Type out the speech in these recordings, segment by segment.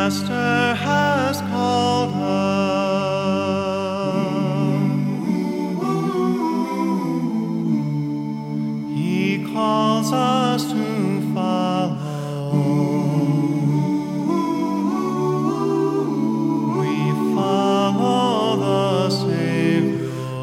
Master has called us. He calls us to follow. We follow the Savior.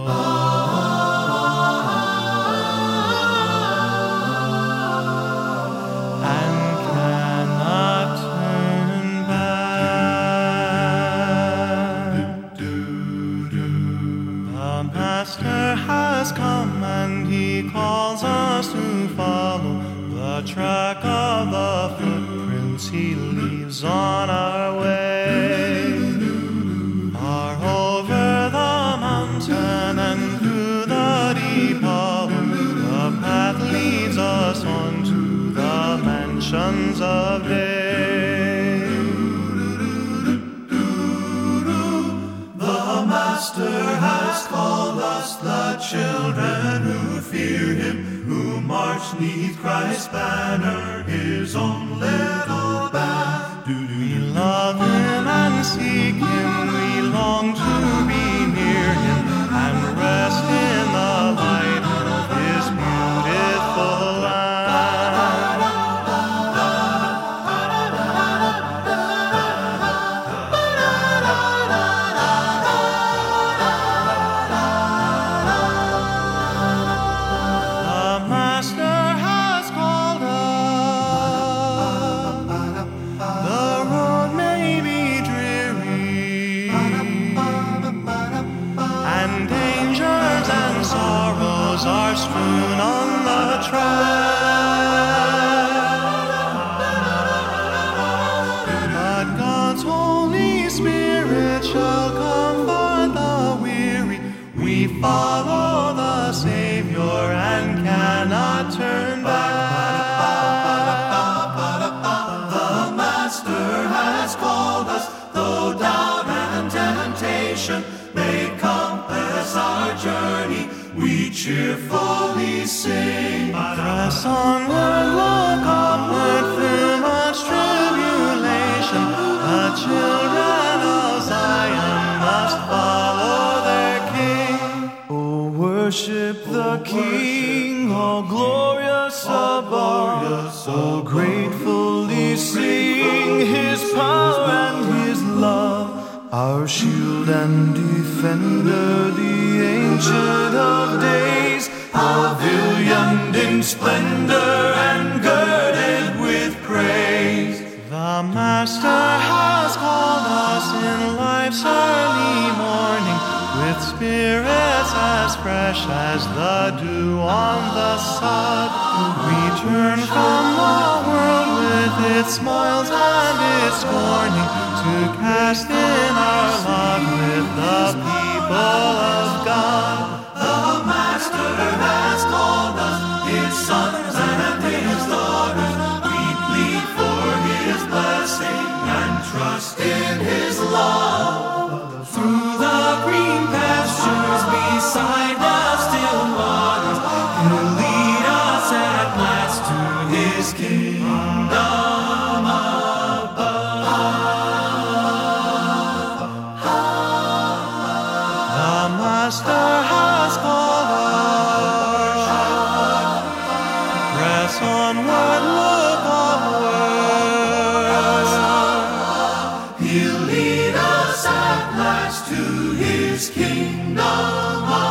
The Master has come and He calls us to follow the track of the footprints He leaves on our way. Far over the mountain and through the deep hollow, the path leads us on to the mansions of day. The Master has called us, the children who fear Him, who march 'neath Christ's banner, His own little band. We love Him and seek Him, we long to be near Him and rest in the light of His beautiful land. The Master has called us. The road may be dreary, and dangers and sorrows are strewn on the track. But God's Holy Spirit shall comfort the weary. We follow the Savior and cannot turn back. The Master has called us, though doubt and temptation may compass our journey, we cheerfully sing. Press onward, look upward through much tribulation. The children of Zion must follow their King. Oh, worship the King, all glorious above. Oh, gratefully sing His power and His love. Our shield and defender, the Ancient of Days, pavilioned in splendor and girded with praise. The Master has called us in life's early morning, with spirits as fresh as the dew on the sod. We turn from the world with its smiles and its scorning, to cast in our lot with the people of God. The Master has called us, His sons and His daughters. We plead for His blessing and trust in His love. Through the green pastures beside the still waters, He'll lead us at last to His kingdom above. The Master has called us. Press onward, look upward. He'll lead us at last to His kingdom.